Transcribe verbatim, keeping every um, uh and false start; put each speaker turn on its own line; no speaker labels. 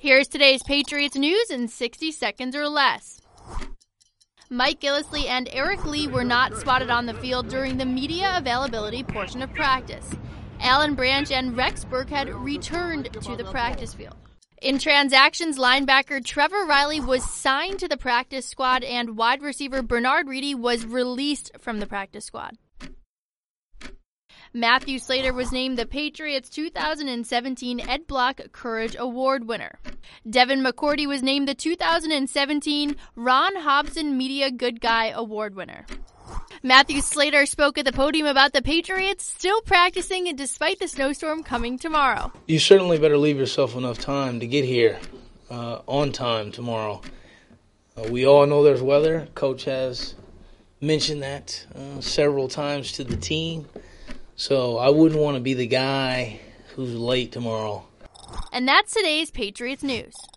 Here's today's Patriots news in sixty seconds or less. Mike Gillislee and Eric Lee were not spotted on the field during the media availability portion of practice. Alan Branch and Rex Burkhead returned to the practice field. In transactions, linebacker Trevor Riley was signed to the practice squad and wide receiver Bernard Reedy was released from the practice squad. Matthew Slater was named the Patriots' two thousand seventeen Ed Block Courage Award winner. Devin McCourty was named the two thousand seventeen Ron Hobson Media Good Guy Award winner. Matthew Slater spoke at the podium about the Patriots still practicing despite the snowstorm coming tomorrow.
You certainly better leave yourself enough time to get here uh, on time tomorrow. Uh, we all know there's weather. Coach has mentioned that uh, several times to the team. So I wouldn't want to be the guy who's late tomorrow.
And that's today's Patriots news.